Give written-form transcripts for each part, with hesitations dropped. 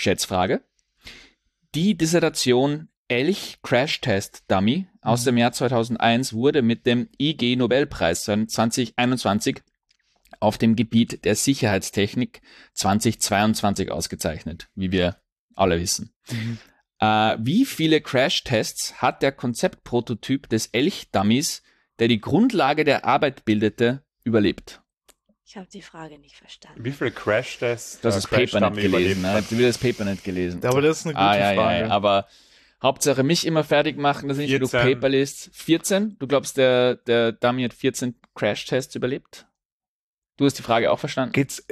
Schätzfrage. Die Dissertation Elch-Crash-Test-Dummy aus dem Jahr 2001 wurde mit dem IG-Nobelpreis 2021 auf dem Gebiet der Sicherheitstechnik 2022 ausgezeichnet, wie wir alle wissen. Wie viele Crash-Tests hat der Konzeptprototyp des Elch-Dummies, der die Grundlage der Arbeit bildete, überlebt? Ich habe die Frage nicht verstanden. Wie viele Crash-Tests? Du hast das Paper nicht gelesen, ne? Du hast das Paper nicht gelesen. Aber das ist eine gute Frage. Ja, aber Hauptsache mich immer fertig machen, dass ich nicht genug Paper liest. 14? Du glaubst, der Dummy hat 14 Crash-Tests überlebt? Du hast die Frage auch verstanden? Geht's,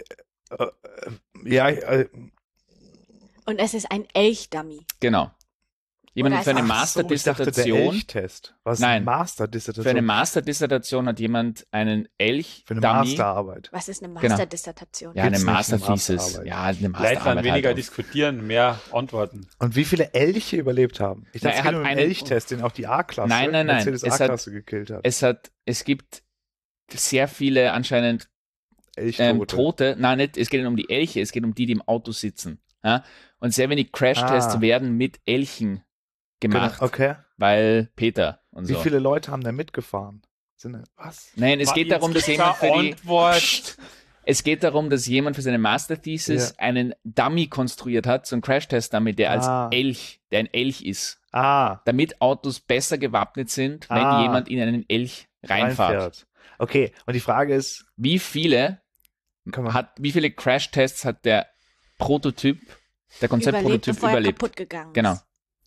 Und es ist ein Elch-Dummy. Genau. Jemand für eine Masterdissertation. Was ist eine Masterdissertation? Für eine Masterdissertation hat jemand einen Elch. Für eine Masterarbeit. Was ist eine Masterdissertation? Ja, eine Masterthesis. Ja, eine Masterarbeit. Leitern weniger diskutieren, mehr antworten. Und wie viele Elche überlebt haben? Ich dachte, es geht um einen Elchtest, den auch die A-Klasse, nein. Mercedes A-Klasse gekillt hat. Es gibt sehr viele anscheinend Tote. Nein, nicht. Es geht nicht um die Elche, es geht um die im Auto sitzen. Ja? Und sehr wenig Crash-Tests werden mit Elchen gemacht, okay. Weil Peter und so. Wie viele Leute haben da mitgefahren? Was? Nein, es geht darum, dass jemand es geht darum, dass jemand für seine Masterthesis einen Dummy konstruiert hat, so einen Crash-Test-Dummy, der als Elch, der ein Elch ist. Damit Autos besser gewappnet sind, wenn jemand in einen Elch reinfährt. Okay, und die Frage ist, wie viele Crash-Tests hat der Prototyp, der Konzeptprototyp bevor er kaputt gegangen ist. Genau.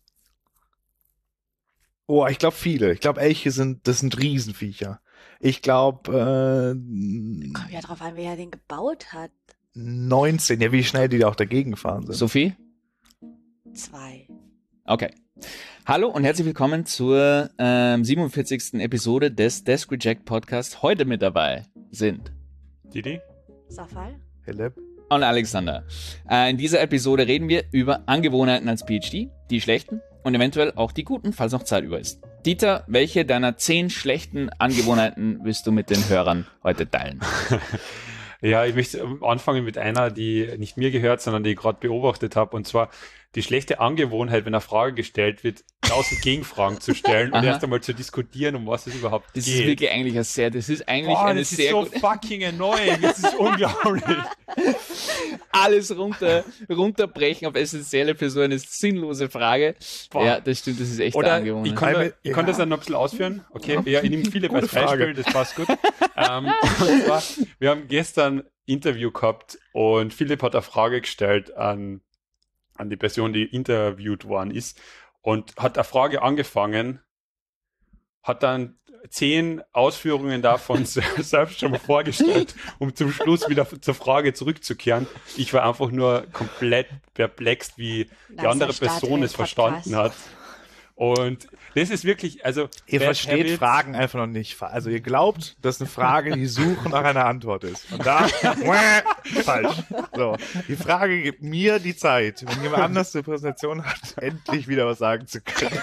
Oh, ich glaube viele. Ich glaube, Elche sind Riesenviecher. Ich glaube, kommt ja drauf an, wer den gebaut hat. 19, ja, wie schnell die da auch dagegen gefahren sind. Sophie? 2. Okay. Hallo und herzlich willkommen zur 47. Episode des Desk Reject Podcast. Heute mit dabei sind Didi, Safal, Philipp und Alexander. In dieser Episode reden wir über Angewohnheiten als PhD, die schlechten und eventuell auch die guten, falls noch Zeit über ist. Dieter, welche deiner 10 schlechten Angewohnheiten willst du mit den Hörern heute teilen? Ja, ich möchte anfangen mit einer, die nicht mir gehört, sondern die ich gerade beobachtet habe. Und zwar die schlechte Angewohnheit, wenn eine Frage gestellt wird, 1000 Gegenfragen zu stellen und erst einmal zu diskutieren, um was es überhaupt geht. Das ist wirklich eigentlich das ist eigentlich eine das sehr ist so fucking annoying, das ist unglaublich. Alles runterbrechen auf Essentielle für so eine sinnlose Frage. Boah. Ja, das stimmt, das ist echt eine Angewohnheit. Ich kann das dann noch ein bisschen ausführen. Okay, ja, ich nehme viele als Beispiel, das passt gut. Und zwar, wir haben gestern Interview gehabt und Philipp hat eine Frage gestellt an die Person, die interviewt worden ist und hat eine Frage angefangen, hat dann 10 Ausführungen davon selbst schon mal vorgestellt, um zum Schluss wieder zur Frage zurückzukehren. Ich war einfach nur komplett perplex, wie die andere Person es verstanden hat. Und das ist wirklich, also... Ihr versteht Fragen einfach noch nicht. Also ihr glaubt, dass eine Frage die Suche nach einer Antwort ist. Und da, falsch. So, die Frage gibt mir die Zeit, wenn jemand anders eine Präsentation hat, endlich wieder was sagen zu können.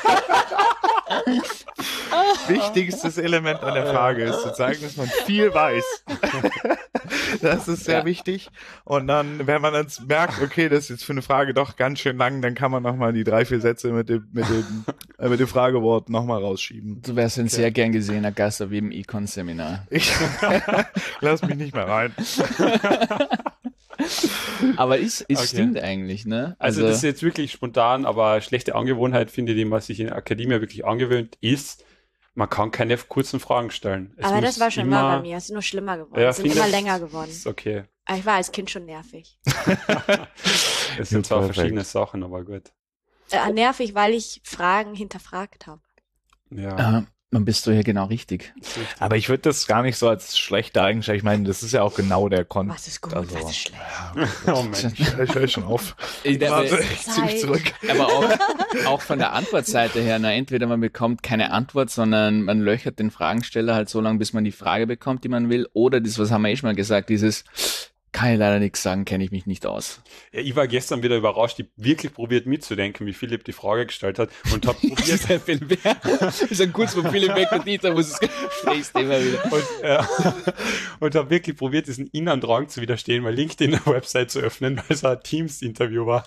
Wichtigstes Element an der Frage ist zu zeigen, dass man viel weiß. Das ist sehr wichtig. Und dann, wenn man dann merkt, okay, das ist jetzt für eine Frage doch ganz schön lang, dann kann man nochmal die 3-4 Sätze mit dem Fragewort nochmal rausschieben. Du wärst ein sehr gern gesehener Gast auf jedem Econ-Seminar. Ich lass mich nicht mehr rein. Aber es stimmt eigentlich, ne? Also das ist jetzt wirklich spontan, aber schlechte Angewohnheit, finde ich, die man sich in der Akademie wirklich angewöhnt, ist, man kann keine kurzen Fragen stellen. Aber das war schon mal bei mir, es ist nur schlimmer geworden. Es sind immer länger geworden. Ist okay. Aber ich war als Kind schon nervig. Es sind zwar verschiedene Sachen, aber gut. Nervig, weil ich Fragen hinterfragt habe. Ja. Dann bist du hier genau richtig. Aber ich würde das gar nicht so als schlechte Eigenschaft, ich meine, das ist ja auch genau der Kontext. Was ist gut, was ist schlecht? Oh Mensch, ich höre schon auf. Ich zieh mich zurück. Aber auch von der Antwortseite her, entweder man bekommt keine Antwort, sondern man löchert den Fragensteller halt so lange, bis man die Frage bekommt, die man will, oder das, was haben wir schon mal gesagt, dieses, Kann ich leider nichts sagen, kenne ich mich nicht aus. Ja, ich war gestern wieder überrascht, ich hab wirklich probiert mitzudenken, wie Philipp die Frage gestellt hat und habe probiert. ist ein kurz von Philipp weg und Dieter muss das Gesprächsthema wieder. Und habe wirklich probiert, diesen inneren Drang zu widerstehen, mal LinkedIn eine Website zu öffnen, weil es ein Teams-Interview war.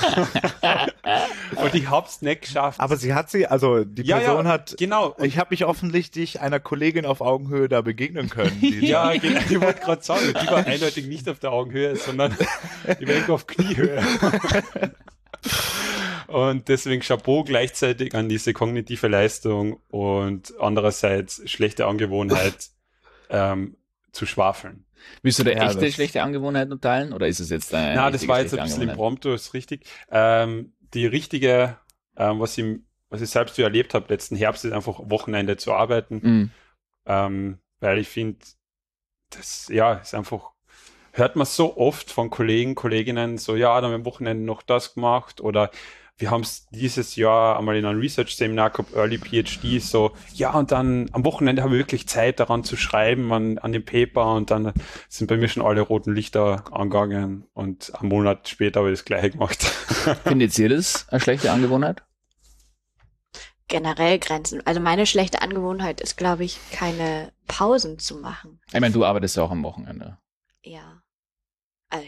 Und ich hab's nicht geschafft. Aber die Person hat, genau. Ich habe mich offensichtlich einer Kollegin auf Augenhöhe da begegnen können. Ja, genau, ich wollte gerade sagen, die war eindeutig nicht auf der Augenhöhe, sondern die war irgendwo auf Kniehöhe. Und deswegen Chapeau gleichzeitig an diese kognitive Leistung und andererseits schlechte Angewohnheit zu schwafeln. Willst du da echte schlechte Angewohnheiten teilen oder ist es jetzt eine Na, das war jetzt ein bisschen impromptu, ist richtig. Die richtige, was ich selbst so erlebt habe letzten Herbst, ist einfach Wochenende zu arbeiten, weil ich finde, das ist einfach, hört man so oft von Kollegen, Kolleginnen, so dann haben wir am Wochenende noch das gemacht oder wir haben es dieses Jahr einmal in einem Research-Seminar gehabt, Early PhD, so, und dann am Wochenende habe ich wirklich Zeit daran zu schreiben, an dem Paper und dann sind bei mir schon alle roten Lichter angegangen und einen Monat später habe ich das Gleiche gemacht. Findet ihr das eine schlechte Angewohnheit? Generell Grenzen. Also meine schlechte Angewohnheit ist, glaube ich, keine Pausen zu machen. Ich meine, du arbeitest ja auch am Wochenende. Ja. Also,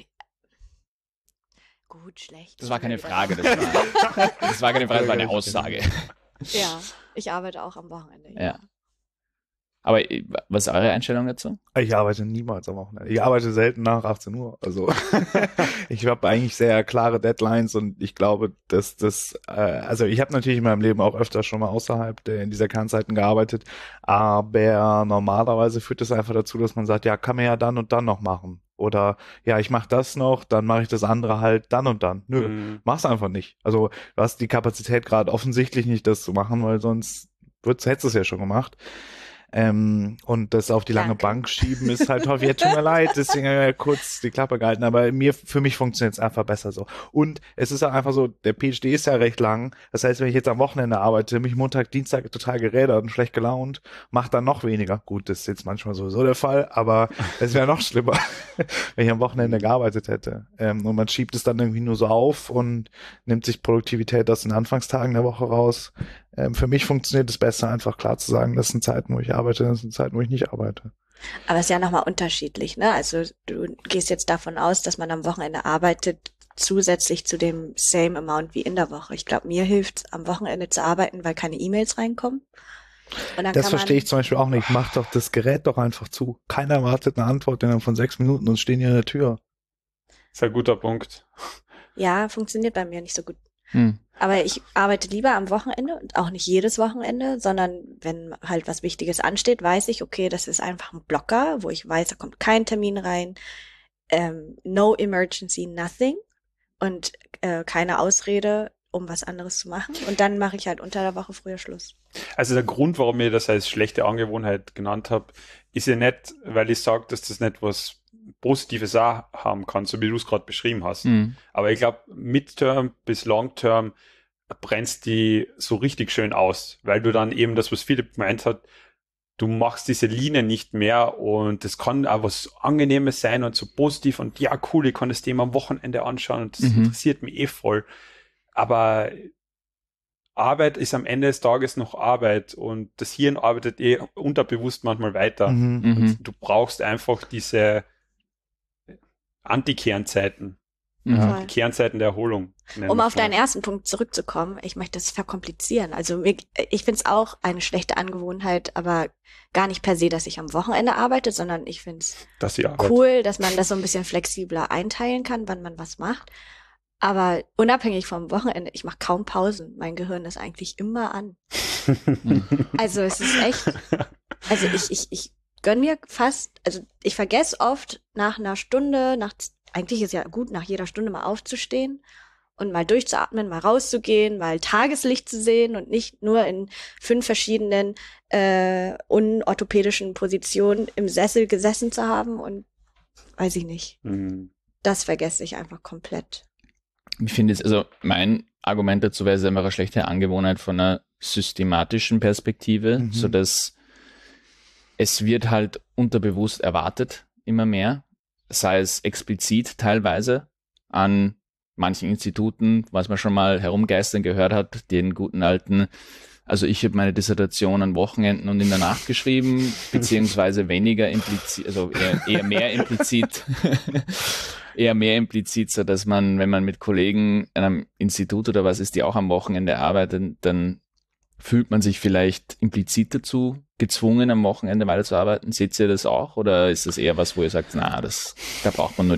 gut, schlecht. Das war keine Frage, das war keine Frage, das war eine Aussage. Ja, ich arbeite auch am Wochenende. Ja. Aber was ist eure Einstellung dazu? Ich arbeite niemals am Wochenende. Ich arbeite selten nach 18 Uhr. Also ich habe eigentlich sehr klare Deadlines und ich glaube, dass also ich habe natürlich in meinem Leben auch öfter schon mal außerhalb in dieser Kernzeiten gearbeitet, aber normalerweise führt es einfach dazu, dass man sagt, kann man ja dann und dann noch machen. Oder ich mache das noch, dann mache ich das andere halt dann und dann. Nö, mach's einfach nicht. Also du hast die Kapazität gerade offensichtlich nicht, das zu machen, weil sonst hättest du es ja schon gemacht. Und das auf die lange Bank schieben ist halt häufig, tut mir leid, deswegen kurz die Klappe gehalten, aber für mich funktioniert es einfach besser so. Und es ist auch einfach so, der PhD ist ja recht lang, das heißt, wenn ich jetzt am Wochenende arbeite, mich Montag, Dienstag total gerädert und schlecht gelaunt, macht dann noch weniger. Gut, das ist jetzt manchmal sowieso der Fall, aber es wäre noch schlimmer, wenn ich am Wochenende gearbeitet hätte. Und man schiebt es dann irgendwie nur so auf und nimmt sich Produktivität aus den Anfangstagen der Woche raus. Für mich funktioniert es besser, einfach klar zu sagen, das sind Zeiten, wo ich arbeite, das sind Zeiten, wo ich nicht arbeite. Aber es ist ja nochmal unterschiedlich, ne? Also du gehst jetzt davon aus, dass man am Wochenende arbeitet, zusätzlich zu dem same amount wie in der Woche. Ich glaube, mir hilft es, am Wochenende zu arbeiten, weil keine E-Mails reinkommen. Und dann das verstehe ich zum Beispiel auch nicht. Mach doch das Gerät doch einfach zu. Keiner erwartet eine Antwort innerhalb von 6 Minuten und stehen hier in der Tür. Das ist ein guter Punkt. Ja, funktioniert bei mir nicht so gut. Aber ich arbeite lieber am Wochenende und auch nicht jedes Wochenende, sondern wenn halt was Wichtiges ansteht, weiß ich, okay, das ist einfach ein Blocker, wo ich weiß, da kommt kein Termin rein, no emergency, nothing und keine Ausrede, um was anderes zu machen. Und dann mache ich halt unter der Woche früher Schluss. Also der Grund, warum ich das als schlechte Angewohnheit genannt habe, ist ja nicht, weil ich sage, dass das nicht was Positives auch haben kann, so wie du es gerade beschrieben hast. Aber ich glaube, Midterm bis Longterm brennst die so richtig schön aus, weil du dann eben das, was Philipp gemeint hat, du machst diese Linie nicht mehr und das kann auch was Angenehmes sein und so positiv und cool, ich kann das Thema am Wochenende anschauen und das interessiert mich voll. Aber Arbeit ist am Ende des Tages noch Arbeit und das Hirn arbeitet unterbewusst manchmal weiter. Und du brauchst einfach diese Anti-Kernzeiten. Die Kernzeiten der Erholung. Um auf deinen ersten Punkt zurückzukommen, ich möchte das verkomplizieren. Also ich finde es auch eine schlechte Angewohnheit, aber gar nicht per se, dass ich am Wochenende arbeite, sondern ich finde es cool, dass man das so ein bisschen flexibler einteilen kann, wann man was macht. Aber unabhängig vom Wochenende, ich mache kaum Pausen. Mein Gehirn ist eigentlich immer an. Also es ist echt, also ich gönn mir fast, also ich vergesse oft nach einer Stunde, eigentlich ist ja gut, nach jeder Stunde mal aufzustehen und mal durchzuatmen, mal rauszugehen, mal Tageslicht zu sehen und nicht nur in 5 verschiedenen unorthopädischen Positionen im Sessel gesessen zu haben und weiß ich nicht. Das vergesse ich einfach komplett. Ich finde es, also mein Argument dazu wäre immer eine schlechte Angewohnheit von einer systematischen Perspektive, so dass es wird halt unterbewusst erwartet, immer mehr. sei es explizit teilweise an manchen Instituten, was man schon mal herumgeistern gehört hat, den guten alten, also ich habe meine Dissertation an Wochenenden und in der Nacht geschrieben, beziehungsweise weniger implizit, also eher mehr implizit, eher mehr implizit, so dass man, wenn man mit Kollegen an einem Institut oder was ist, die auch am Wochenende arbeiten, dann fühlt man sich vielleicht implizit dazu gezwungen, am Wochenende weiterzuarbeiten. Seht ihr das auch? Oder ist das eher was, wo ihr sagt, da braucht man nur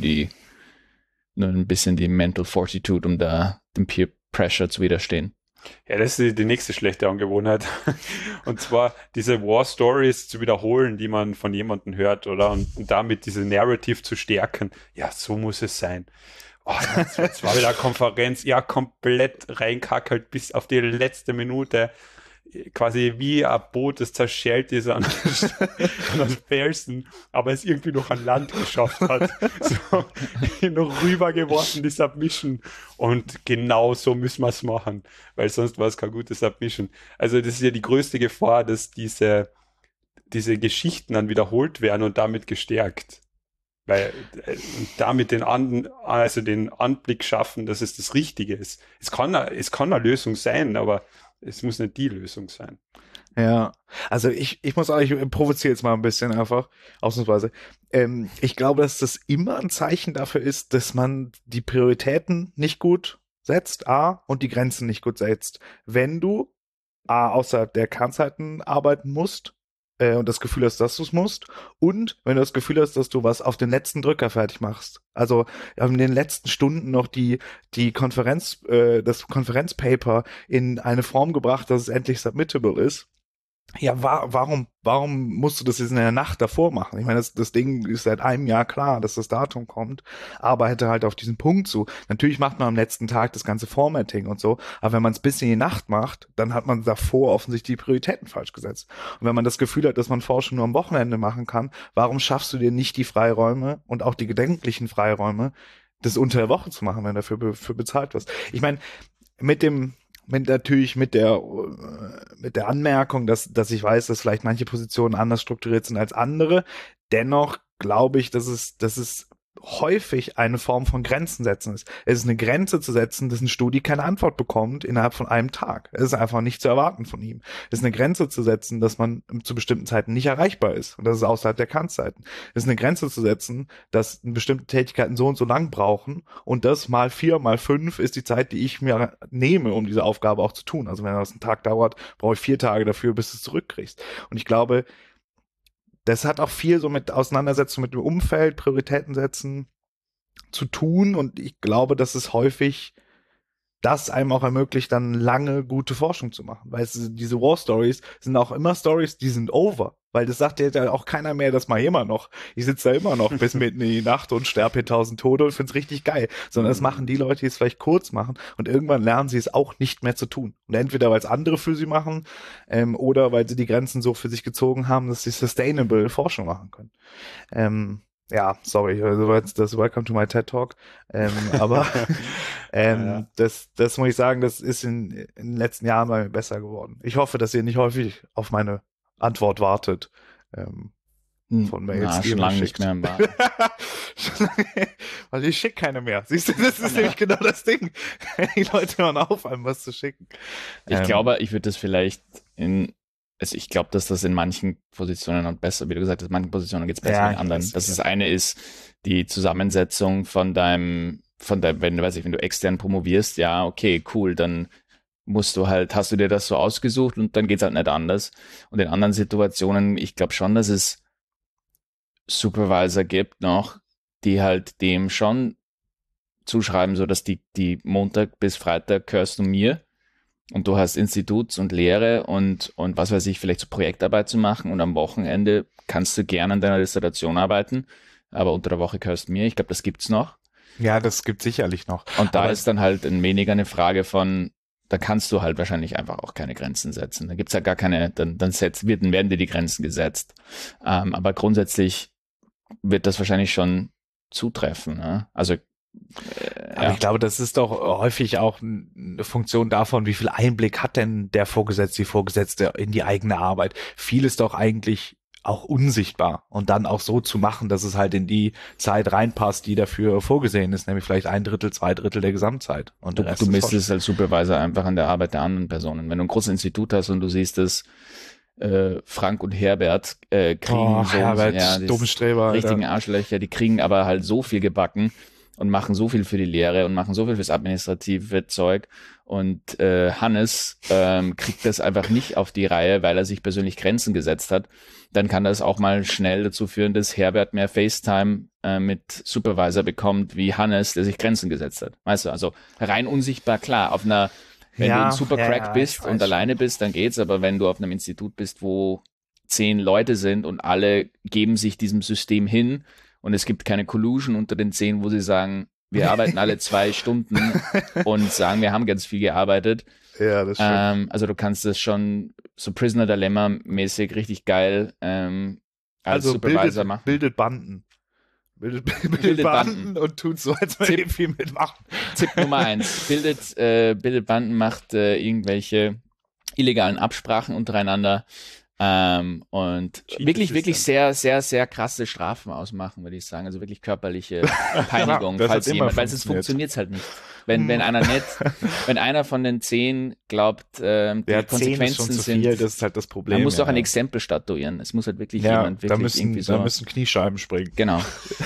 ein bisschen die Mental Fortitude, um da dem Peer Pressure zu widerstehen? Ja, das ist die nächste schlechte Angewohnheit. Und zwar diese War Stories zu wiederholen, die man von jemandem hört, oder? Und damit diese Narrative zu stärken. Ja, so muss es sein. Oh, jetzt war wieder eine Konferenz. Ja, komplett reinkackelt bis auf die letzte Minute. Quasi wie ein Boot, das zerschellt ist an den Felsen, aber es irgendwie noch an Land geschafft hat. So, noch rübergeworfen, die Submission. Und genau so müssen wir es machen, weil sonst war es keine gute Submission. Also das ist ja die größte Gefahr, dass diese Geschichten dann wiederholt werden und damit gestärkt. Weil damit den Anblick schaffen, dass es das Richtige ist. Es kann eine Lösung sein, aber es muss nicht die Lösung sein. Ja, also ich muss sagen, ich provoziere jetzt mal ein bisschen einfach, ausnahmsweise. Ich glaube, dass das immer ein Zeichen dafür ist, dass man die Prioritäten nicht gut setzt, und die Grenzen nicht gut setzt. Wenn du außerhalb der Kernzeiten arbeiten musst, und das Gefühl hast, dass du es musst, und wenn du das Gefühl hast, dass du was auf den letzten Drücker fertig machst. Also in den letzten Stunden noch die Konferenz, das Konferenzpaper in eine Form gebracht, dass es endlich submittable ist. Ja, warum musst du das jetzt in der Nacht davor machen? Ich meine, das Ding ist seit einem Jahr klar, dass das Datum kommt, arbeite halt auf diesen Punkt zu. Natürlich macht man am letzten Tag das ganze Formatting und so, aber wenn man es bis in die Nacht macht, dann hat man davor offensichtlich die Prioritäten falsch gesetzt. Und wenn man das Gefühl hat, dass man Forschung nur am Wochenende machen kann, warum schaffst du dir nicht die Freiräume und auch die gedenklichen Freiräume, das unter der Woche zu machen, wenn dafür bezahlt wirst? Ich meine, mit der Anmerkung, dass ich weiß, dass vielleicht manche Positionen anders strukturiert sind als andere. Dennoch glaube ich, dass es häufig eine Form von Grenzen setzen ist. Es ist eine Grenze zu setzen, dass ein Studi keine Antwort bekommt innerhalb von einem Tag. Es ist einfach nicht zu erwarten von ihm. Es ist eine Grenze zu setzen, dass man zu bestimmten Zeiten nicht erreichbar ist. Und das ist außerhalb der Kernzeiten. Es ist eine Grenze zu setzen, dass bestimmte Tätigkeiten so und so lang brauchen. Und das mal 4, mal 5 ist die Zeit, die ich mir nehme, um diese Aufgabe auch zu tun. Also wenn das einen Tag dauert, brauche ich 4 Tage dafür, bis du es zurückkriegst. Und ich glaube, das hat auch viel so mit Auseinandersetzung mit dem Umfeld, Prioritäten setzen zu tun. Und ich glaube, dass es häufig das einem auch ermöglicht, dann lange gute Forschung zu machen. Weil diese War-Stories sind auch immer Stories, die sind over. Weil das sagt ja auch keiner mehr, das mache ich immer noch. Ich sitze da immer noch bis mitten in die Nacht und sterbe hier 1000 Tode und finde es richtig geil. Sondern das machen die Leute, die es vielleicht kurz machen und irgendwann lernen sie es auch nicht mehr zu tun. Und entweder, weil es andere für sie machen oder weil sie die Grenzen so für sich gezogen haben, dass sie sustainable Forschung machen können. Ja, sorry, das Welcome to my TED Talk. Aber ja. Das muss ich sagen, das ist in den letzten Jahren bei mir besser geworden. Ich hoffe, dass ihr nicht häufig auf meine Antwort wartet. Von Mails. Schon lange nicht mehr im Warten. Weil ich schicke keine mehr. Siehst du, das ist nämlich genau das Ding. Die Leute hören auf, einem was zu schicken. Ich glaube, ich würde das vielleicht ich glaube, dass das in manchen Positionen und besser, wie du gesagt hast, in manchen Positionen geht es besser als in anderen. Das eine ist die Zusammensetzung von deinem, wenn du extern promovierst, ja, okay, cool, dann hast du dir das so ausgesucht und dann geht's halt nicht anders. Und in anderen Situationen, ich glaube schon, dass es Supervisor gibt noch, die halt dem schon zuschreiben, so dass die Montag bis Freitag gehörst du mir und du hast Instituts und Lehre und was weiß ich, vielleicht so Projektarbeit zu machen und am Wochenende kannst du gerne an deiner Dissertation arbeiten, aber unter der Woche gehörst du mir. Ich glaube, das gibt's noch. Ja, das gibt's sicherlich noch. Und da ist dann halt weniger eine Frage von, da kannst du halt wahrscheinlich einfach auch keine Grenzen setzen. Da gibt's ja gar keine, dann werden dir die Grenzen gesetzt. Aber grundsätzlich wird das wahrscheinlich schon zutreffen. Ne? Also aber ich glaube, das ist doch häufig auch eine Funktion davon, wie viel Einblick hat denn der Vorgesetzte, die Vorgesetzte in die eigene Arbeit. Viel ist doch eigentlich auch unsichtbar und dann auch so zu machen, dass es halt in die Zeit reinpasst, die dafür vorgesehen ist, nämlich vielleicht 1/3, 2/3 der Gesamtzeit. Und der Rest du misst es als Supervisor einfach an der Arbeit der anderen Personen. Wenn du ein großes Institut hast und du siehst es, Frank und Herbert kriegen Herbert, Dummstreber, richtigen Arschlöcher, die kriegen aber halt so viel gebacken und machen so viel für die Lehre und machen so viel fürs administrative Zeug und Hannes kriegt das einfach nicht auf die Reihe, weil er sich persönlich Grenzen gesetzt hat, dann kann das auch mal schnell dazu führen, dass Herbert mehr FaceTime mit Supervisor bekommt wie Hannes, der sich Grenzen gesetzt hat. Weißt du, also rein unsichtbar, klar, auf einer wenn du ein Supercrack bist und alleine bist, dann geht's, aber wenn du auf einem Institut bist, wo 10 Leute sind und alle geben sich diesem System hin und es gibt keine Collusion unter den 10, wo sie sagen, wir arbeiten alle 2 Stunden und sagen, wir haben ganz viel gearbeitet. Ja, das stimmt. Also du kannst das schon so Prisoner Dilemma mäßig richtig geil als Supervisor machen. Bildet Banden. Bildet Banden und tut so, als würde ihr viel mitmachen. Tipp Nummer 1. Bildet Banden, macht irgendwelche illegalen Absprachen untereinander und wirklich sehr, sehr, sehr krasse Strafen ausmachen, würde ich sagen. Also wirklich körperliche Peinigung, weil sonst funktioniert es halt nicht. Wenn einer von den 10 glaubt, die Konsequenzen sind, das ist halt das Problem. Man muss doch ein Exempel statuieren. Es muss halt wirklich jemand wirklich irgendwie so. Da müssen Kniescheiben springen. Genau.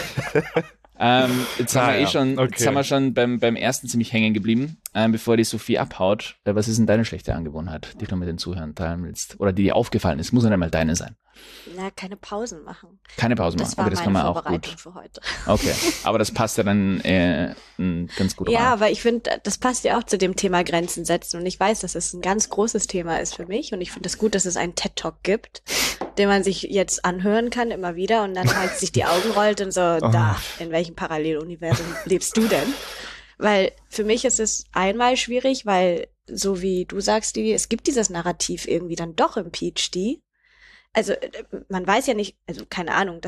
Jetzt haben wir schon beim ersten ziemlich hängen geblieben, bevor die Sophie abhaut. Was ist denn deine schlechte Angewohnheit, die du mit den Zuhörern teilen willst? Oder die dir aufgefallen ist? Muss ja nicht mal deine sein. Na, keine Pausen machen. Keine Pausen machen. Okay, das kann man auch gut. Für heute. Okay, aber das passt ja dann ganz gut rein. Ja, aber ich finde, das passt ja auch zu dem Thema Grenzen setzen. Und ich weiß, dass es ein ganz großes Thema ist für mich. Und ich finde es gut, dass es einen TED-Talk gibt, den man sich jetzt anhören kann, immer wieder. Und dann halt sich die Augen rollt und so, in welchem Paralleluniversum lebst du denn? Weil für mich ist es einmal schwierig, weil, so wie du sagst, Stevie, es gibt dieses Narrativ irgendwie dann doch im PhD. Also man weiß ja nicht, also keine Ahnung,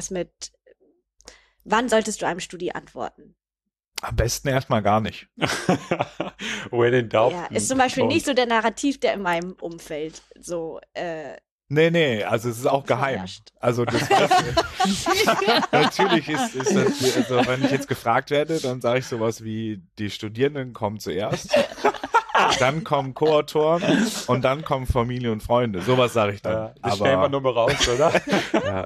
wann solltest du einem Studi antworten? Am besten erstmal gar nicht. When in doubt. Ja, ist zum Beispiel nicht so der Narrativ, der in meinem Umfeld so Nee, also es ist auch geheim. Also das natürlich ist das, also wenn ich jetzt gefragt werde, dann sage ich sowas wie, die Studierenden kommen zuerst, dann kommen Co-Autoren und dann kommen Familie und Freunde. Sowas sage ich dann. Ja, das stellen wir nur mal raus, oder? Ja.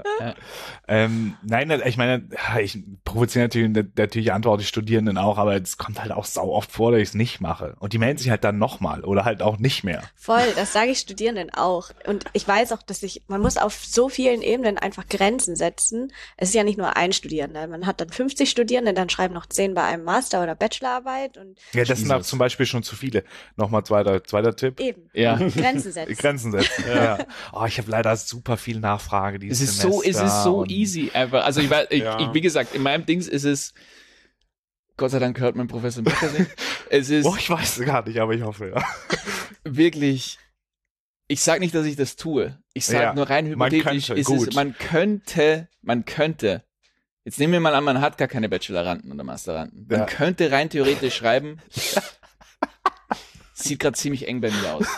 Nein, ich meine, ich provoziere natürlich antworte die Studierenden auch, aber es kommt halt auch sau oft vor, dass ich es nicht mache. Und die melden sich halt dann nochmal oder halt auch nicht mehr. Voll, das sage ich Studierenden auch. Und ich weiß auch, dass man muss auf so vielen Ebenen einfach Grenzen setzen. Es ist ja nicht nur ein Studierender. Man hat dann 50 Studierende, dann schreiben noch 10 bei einem Master- oder Bachelorarbeit. Und ja, das sind auch zum Beispiel schon zu viele. Nochmal zweiter Tipp. Eben. Ja. Grenzen setzen. Grenzen setzen. Ja. Oh, ich habe leider super viel Nachfrage dieses Semester. Es ist so easy einfach. Also ich wie gesagt, in meinem Dings ist es, Gott sei Dank hört mein Professor Mickersing. Es ist. Ich weiß es gar nicht, aber ich hoffe, ja. Wirklich. Ich sag nicht, dass ich das tue. Ich sag nur rein hypothetisch, man könnte. Jetzt nehmen wir mal an, man hat gar keine Bacheloranden oder Masteranden. Man könnte rein theoretisch schreiben, sieht gerade ziemlich eng bei mir aus.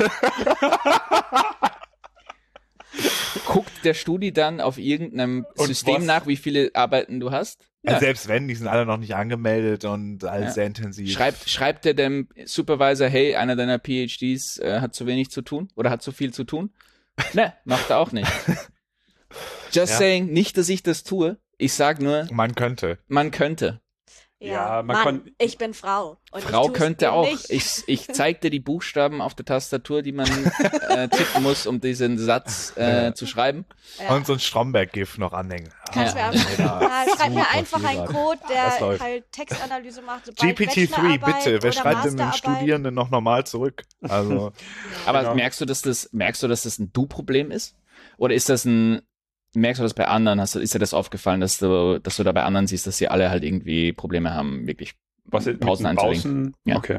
Guckt der Studi dann auf irgendeinem System nach, wie viele Arbeiten du hast? Ja. Selbst wenn, die sind alle noch nicht angemeldet und alles sehr intensiv. Schreibt der dem Supervisor, hey, einer deiner PhDs hat zu wenig zu tun oder hat zu viel zu tun? Ne, macht er auch nicht. Just saying, nicht, dass ich das tue. Ich sag nur, man könnte. Ja, ich bin Frau. Und Frau könnte auch. Ich zeig dir die Buchstaben auf der Tastatur, die man tippen muss, um diesen Satz zu schreiben. Ja. Und so ein Stromberg-GIF noch anhängen. Schreib mir einfach einen Code, der halt Textanalyse macht. GPT-3, bitte. Wer schreibt denn den Studierenden noch normal zurück? Also. Aber merkst du, dass das ein Du-Problem ist? Oder ist das merkst du das bei anderen? Ist dir das aufgefallen, dass du da bei anderen siehst, dass sie alle halt irgendwie Probleme haben, wirklich Pausen einzulegen? Ja. Okay.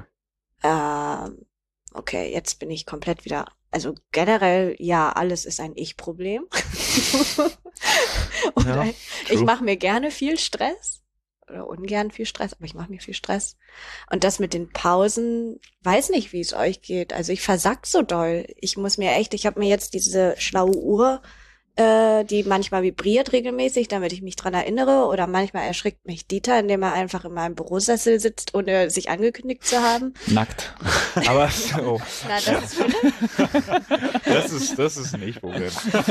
Okay, jetzt bin ich komplett wieder. Also generell, ja, alles ist ein Ich-Problem. Und ich mache mir gerne viel Stress. Oder ungern viel Stress, aber ich mache mir viel Stress. Und das mit den Pausen, weiß nicht, wie es euch geht. Also ich versack so doll. Ich habe mir jetzt diese schlaue Uhr die manchmal vibriert regelmäßig, damit ich mich dran erinnere. Oder manchmal erschrickt mich Dieter, indem er einfach in meinem Bürosessel sitzt, ohne sich angekündigt zu haben. Nackt. Aber so. Na, das ist Philipp. Das ist nicht Problem.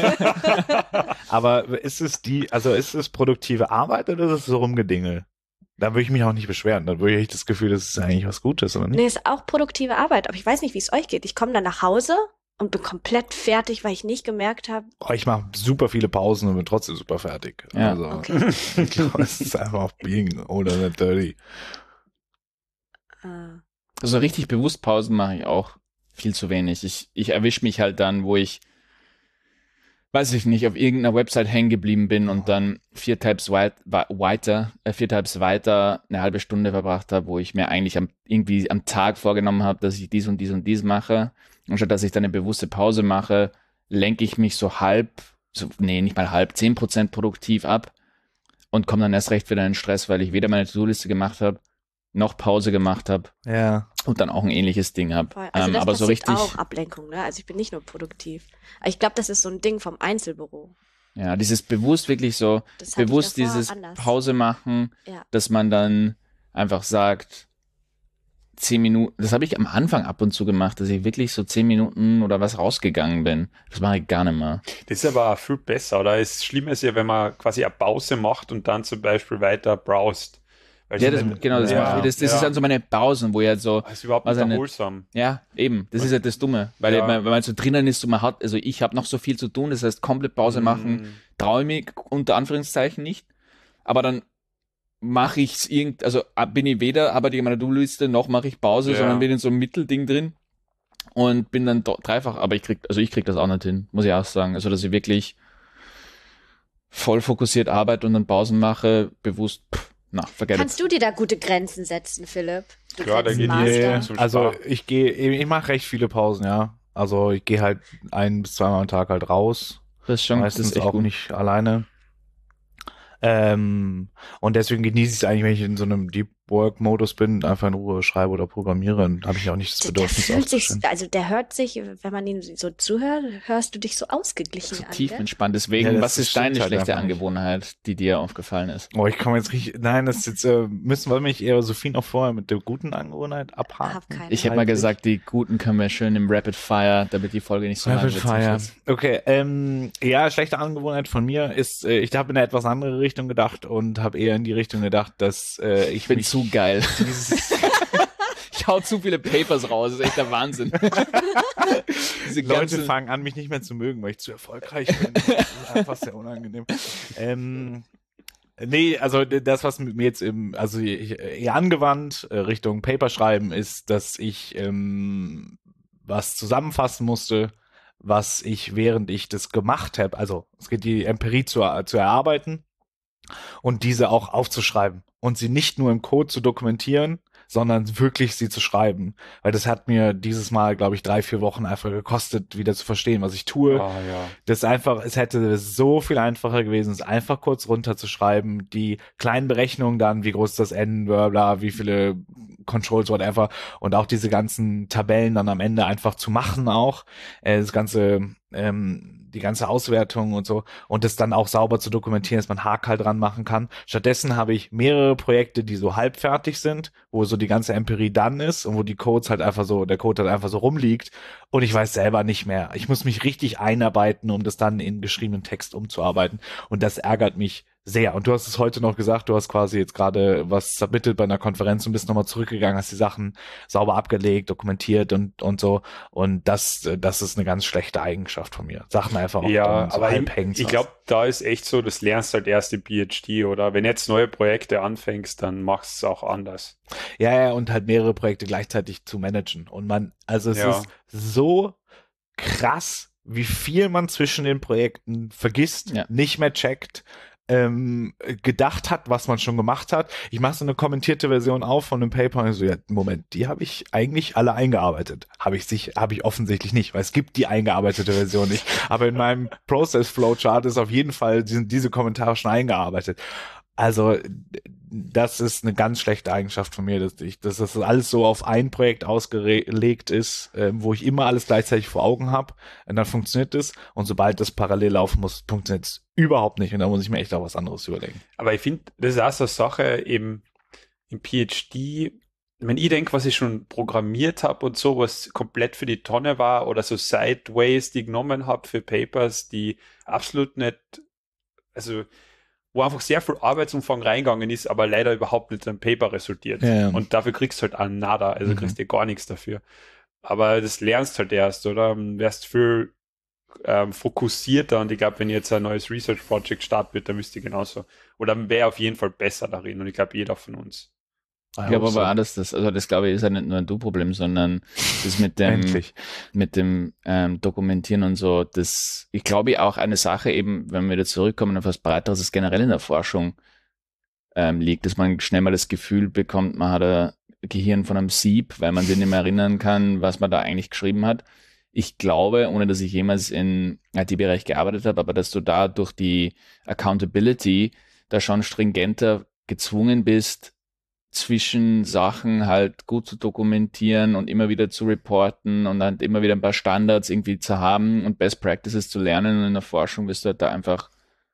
Aber ist es produktive Arbeit oder ist es so Rumgedingel? Da würde ich mich auch nicht beschweren. Dann würde ich das Gefühl, das ist eigentlich was Gutes, oder nicht? Nee, ist auch produktive Arbeit. Aber ich weiß nicht, wie es euch geht. Ich komme dann nach Hause und bin komplett fertig, weil ich nicht gemerkt habe. Ich mache super viele Pausen und bin trotzdem super fertig. Ja. Also, Okay. ich glaube, es ist einfach auch being older than 30. Also richtig bewusst Pausen mache ich auch viel zu wenig. Ich erwische mich halt dann, wo ich, weiß ich nicht, auf irgendeiner Website hängen geblieben bin und dann 4 Tabs weiter eine halbe Stunde verbracht habe, wo ich mir eigentlich irgendwie am Tag vorgenommen habe, dass ich dies und dies und dies mache. Und statt dass ich dann eine bewusste Pause mache, lenke ich mich nicht mal halb, 10% produktiv ab und komme dann erst recht wieder in Stress, weil ich weder meine To-Do-Liste gemacht habe, noch Pause gemacht habe. Ja. Und dann auch ein ähnliches Ding habe. Also das aber so richtig auch Ablenkung, ne? Also ich bin nicht nur produktiv. Aber ich glaube, das ist so ein Ding vom Einzelbüro. Ja, dieses bewusst wirklich so, bewusst dieses anders. Pause machen, Ja. dass man dann einfach sagt, 10 Minuten, das habe ich am Anfang ab und zu gemacht, dass ich wirklich so 10 Minuten oder was rausgegangen bin. Das mache ich gar nicht mehr. Das ist aber auch viel besser, oder? Das Schlimme ist ja, wenn man quasi eine Pause macht und dann zum Beispiel weiter browst. Ja, das ist dann so meine Pausen, wo ich halt so. Das ist überhaupt nicht erholsam. Ja, eben. Das ist halt das Dumme. Weil wenn man so drinnen ist, also ich habe noch so viel zu tun, das heißt, komplett Pause machen, traue ich mich unter Anführungszeichen nicht. Aber dann mache ich es bin ich weder arbeite ich in meiner To-Do-Liste, noch mache ich Pause, sondern bin in so einem Mittelding drin und bin dann dreifach, aber ich krieg das auch nicht hin, muss ich auch sagen. Also, dass ich wirklich voll fokussiert arbeite und dann Pausen mache, bewusst, vergesse. Kannst du dir da gute Grenzen setzen, Philipp? Ja, da geht die. Also ich mache recht viele Pausen, ja. Also ich gehe halt 1 bis 2 Mal am Tag halt raus. Das ist schon, meistens das ist echt auch gut. nicht alleine. Und deswegen genieße ich es eigentlich, wenn ich in so einem Deep Work Modus bin, einfach in Ruhe schreibe oder programmiere, dann habe ich auch nicht das Bedürfnis aufzustehen. Der hört sich, wenn man ihn so zuhört, hörst du dich so ausgeglichen an. Tief gell? entspannt. Deswegen, was ist deine halt schlechte Angewohnheit, die dir aufgefallen ist? Oh, ich komme jetzt richtig, nein, das ist jetzt, müssen wir mich eher Sophie noch vorher mit der guten Angewohnheit abhaken? Ich hätte mal gesagt, die guten können wir schön im Rapid Fire, damit die Folge nicht so lang wird. Okay, ja, schlechte Angewohnheit von mir ist, ich habe in eine etwas andere Richtung gedacht und habe eher in die Richtung gedacht, dass ich bin zu geil. Ich hau zu viele Papers raus, das ist echt der Wahnsinn. Diese Leute fangen an, mich nicht mehr zu mögen, weil ich zu erfolgreich bin. Das ist einfach sehr unangenehm. Nee, also das, was mit mir jetzt eher angewandt Richtung Paper schreiben, ist, dass ich was zusammenfassen musste, was ich, während ich das gemacht habe, also es geht die Empirie zu erarbeiten und diese auch aufzuschreiben und sie nicht nur im Code zu dokumentieren, sondern wirklich sie zu schreiben. Weil das hat mir dieses Mal, glaube ich, 3-4 Wochen einfach gekostet, wieder zu verstehen, was ich tue. Ah, ja. Das einfach, es hätte so viel einfacher gewesen, es einfach kurz runterzuschreiben, die kleinen Berechnungen dann, wie groß ist das N, bla bla, wie viele Controls, whatever, und auch diese ganzen Tabellen dann am Ende einfach zu machen auch, das ganze, die ganze Auswertung und so, und das dann auch sauber zu dokumentieren, dass man Haken dran machen kann. Stattdessen habe ich mehrere Projekte, die so halbfertig sind, wo so die ganze Empirie dann ist und wo die Codes halt einfach so, der Code halt einfach so rumliegt und ich weiß selber nicht mehr. Ich muss mich richtig einarbeiten, um das dann in geschriebenen Text umzuarbeiten, und das ärgert mich sehr. Und du hast es heute noch gesagt, du hast quasi jetzt gerade was submitted bei einer Konferenz und bist nochmal zurückgegangen, hast die Sachen sauber abgelegt, dokumentiert und so. Und das ist eine ganz schlechte Eigenschaft von mir. Sachen einfach auch ja, so aber halb hängen zu ich glaube, da ist echt so, das lernst halt erst im PhD, oder wenn jetzt neue Projekte anfängst, dann machst du es auch anders. Ja, und halt mehrere Projekte gleichzeitig zu managen. Und es ist so krass, wie viel man zwischen den Projekten vergisst, nicht mehr checkt, gedacht hat, was man schon gemacht hat. Ich mache so eine kommentierte Version auf von einem Paper und so, ja, Moment, die habe ich eigentlich alle eingearbeitet. Habe ich offensichtlich nicht, weil es gibt die eingearbeitete Version nicht. Aber in meinem Process Flowchart ist auf jeden Fall, sind diese Kommentare schon eingearbeitet. Also das ist eine ganz schlechte Eigenschaft von mir, dass das alles so auf ein Projekt ausgelegt ist, wo ich immer alles gleichzeitig vor Augen habe, und dann funktioniert es, und sobald das parallel laufen muss, funktioniert es überhaupt nicht, und da muss ich mir echt auch was anderes überlegen. Aber ich finde, das ist auch so eine Sache eben im PhD, wenn ich denke, was ich schon programmiert habe und so, was komplett für die Tonne war, oder so Sideways, die ich genommen habe für Papers, die absolut nicht, also wo einfach sehr viel Arbeitsumfang reingegangen ist, aber leider überhaupt nicht in einem Paper resultiert. Ja. Und dafür kriegst du halt auch nada, also kriegst du gar nichts dafür. Aber das lernst halt erst, oder? Wärst viel fokussierter, und ich glaube, wenn jetzt ein neues Research Project startet wird, dann müsst ihr genauso, oder wäre auf jeden Fall besser darin, und ich glaube, jeder von uns. Ich glaube aber auch, dass das glaube ich ist ja nicht nur ein Du-Problem, sondern das mit dem Dokumentieren und so, das, ich glaube auch eine Sache eben, wenn wir wieder zurückkommen auf was Breiteres, das generell in der Forschung liegt, dass man schnell mal das Gefühl bekommt, man hat ein Gehirn von einem Sieb, weil man sich nicht mehr erinnern kann, was man da eigentlich geschrieben hat. Ich glaube, ohne dass ich jemals im IT-Bereich gearbeitet habe, aber dass du da durch die Accountability da schon stringenter gezwungen bist, zwischen Sachen halt gut zu dokumentieren und immer wieder zu reporten und dann immer wieder ein paar Standards irgendwie zu haben und Best Practices zu lernen. Und in der Forschung bist du halt da einfach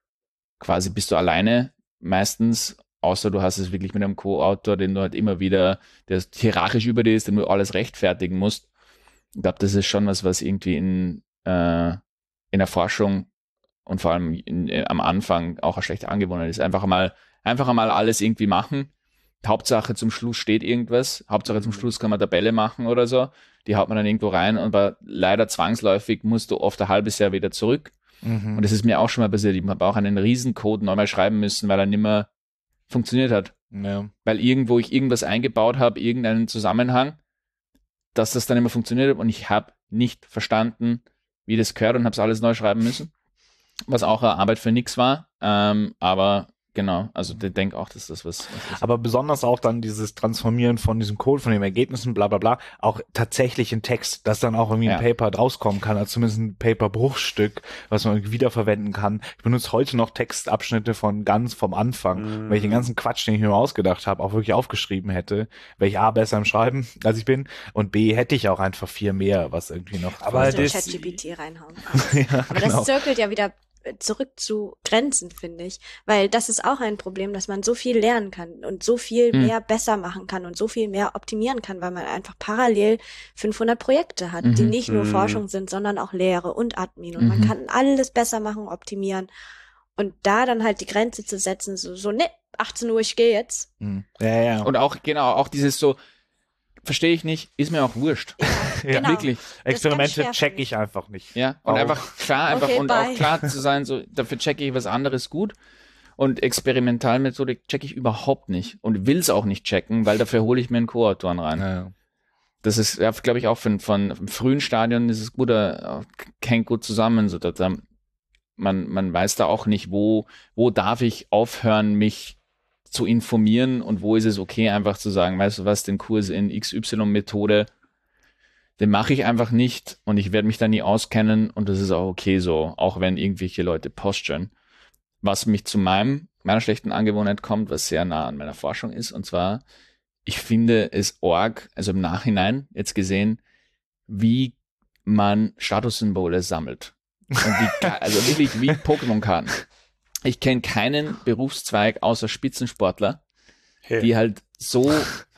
bist du alleine meistens, außer du hast es wirklich mit einem Co-Autor, den du halt immer wieder, der hierarchisch über dir ist, den du alles rechtfertigen musst. Ich glaube, das ist schon was irgendwie in der Forschung und vor allem am Anfang auch eine schlechte Angewohnheit ist. Einfach mal alles irgendwie machen. Hauptsache zum Schluss steht irgendwas. Hauptsache zum Schluss kann man Tabelle machen oder so. Die haut man dann irgendwo rein, und leider zwangsläufig musst du oft ein halbes Jahr wieder zurück. Und das ist mir auch schon mal passiert. Ich habe auch einen Riesencode nochmal schreiben müssen, weil er nicht mehr funktioniert hat. Ja. Weil irgendwo ich irgendwas eingebaut habe, irgendeinen Zusammenhang, dass das dann immer funktioniert hat, und ich habe nicht verstanden, wie das gehört, und habe es alles neu schreiben müssen. Was auch eine Arbeit für nix war. Aber genau, also ich denke auch, dass das was aber besonders auch dann dieses Transformieren von diesem Code, von den Ergebnissen, bla bla bla, auch tatsächlich in Text, dass dann auch irgendwie ein Paper rauskommen kann, also zumindest ein Paper-Bruchstück, was man wiederverwenden kann. Ich benutze heute noch Textabschnitte von ganz vom Anfang, weil ich den ganzen Quatsch, den ich mir ausgedacht habe, auch wirklich aufgeschrieben hätte, wäre ich A, besser im Schreiben, als ich bin, und B, hätte ich auch einfach viel mehr, was irgendwie noch... Aber das ChatGPT reinhauen. Ja, aber genau. Das zirkelt ja wieder zurück zu Grenzen, finde ich, weil das ist auch ein Problem, dass man so viel lernen kann und so viel mehr besser machen kann und so viel mehr optimieren kann, weil man einfach parallel 500 Projekte hat, die nicht nur Forschung sind, sondern auch Lehre und Admin, und man kann alles besser machen, optimieren, und da dann halt die Grenze zu setzen, ne, 18 Uhr, ich gehe jetzt. Ja. Und auch, genau, auch dieses so, verstehe ich nicht, ist mir auch wurscht. Ja, genau. Wirklich. Experimente check ich einfach nicht. Ja, und einfach klar, auch klar zu sein, so, dafür checke ich was anderes gut. Und Experimentalmethodik checke ich überhaupt nicht und will es auch nicht checken, weil dafür hole ich mir einen Co-Autoren rein. Ja. Das ist, ja, glaube ich, auch von frühen Stadien ist es gut, hängt gut zusammen, so dass man weiß da auch nicht, wo darf ich aufhören, mich zu informieren, und wo ist es okay, einfach zu sagen, weißt du was, den Kurs in XY-Methode, den mache ich einfach nicht, und ich werde mich da nie auskennen, und das ist auch okay so, auch wenn irgendwelche Leute posturen. Was mich zu meiner schlechten Angewohnheit kommt, was sehr nah an meiner Forschung ist, und zwar, ich finde es arg, also im Nachhinein jetzt gesehen, wie man Statussymbole sammelt. Und also wirklich wie Pokémon-Karten. Ich kenne keinen Berufszweig außer Spitzensportler, die halt so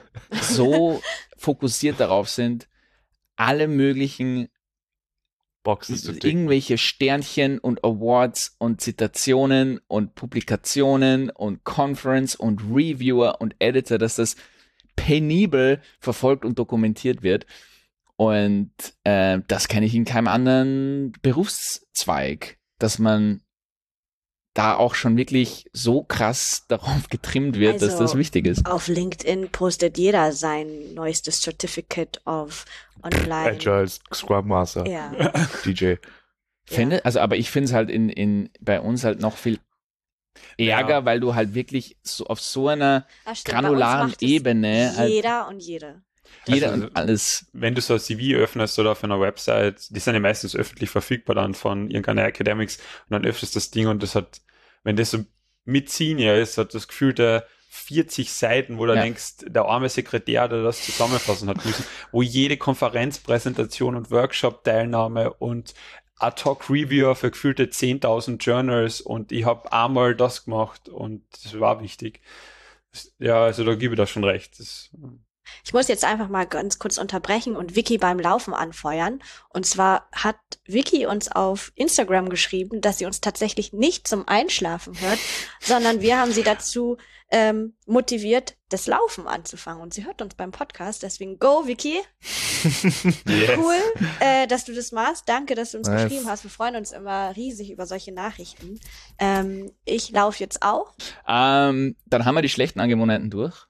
fokussiert darauf sind, alle möglichen Boxen zu ticken. Irgendwelche Sternchen und Awards und Zitationen und Publikationen und Conference und Reviewer und Editor, dass das penibel verfolgt und dokumentiert wird. Und das kenne ich in keinem anderen Berufszweig, dass man da auch schon wirklich so krass darauf getrimmt wird, dass das wichtig ist. Auf LinkedIn postet jeder sein neuestes Certificate of Online. Agile Scrum Master. Ja. DJ. Aber ich finde es halt bei uns halt noch viel Ärger, weil du halt wirklich so auf so einer granularen Ebene jeder und jede. Und alles. Wenn du so ein CV öffnest oder auf einer Website, die sind ja meistens öffentlich verfügbar dann von irgendeiner Academics, und dann öffnest das Ding, und das hat, wenn das so mit Senior ist, hat das Gefühl, der 40 Seiten, wo du denkst, der arme Sekretär, der das zusammenfassen hat müssen, wo jede Konferenzpräsentation und Workshop-Teilnahme und Ad-Hoc-Reviewer für gefühlte 10.000 Journals und ich habe einmal das gemacht und das war wichtig. Ja, also da gebe ich da schon recht. Ich muss jetzt einfach mal ganz kurz unterbrechen und Vicky beim Laufen anfeuern. Und zwar hat Vicky uns auf Instagram geschrieben, dass sie uns tatsächlich nicht zum Einschlafen hört, sondern wir haben sie dazu motiviert, das Laufen anzufangen. Und sie hört uns beim Podcast, deswegen go, Vicky. Yes. Cool, dass du das machst. Danke, dass du uns geschrieben hast. Wir freuen uns immer riesig über solche Nachrichten. Ich laufe jetzt auch. Dann haben wir die schlechten Angewohnheiten durch.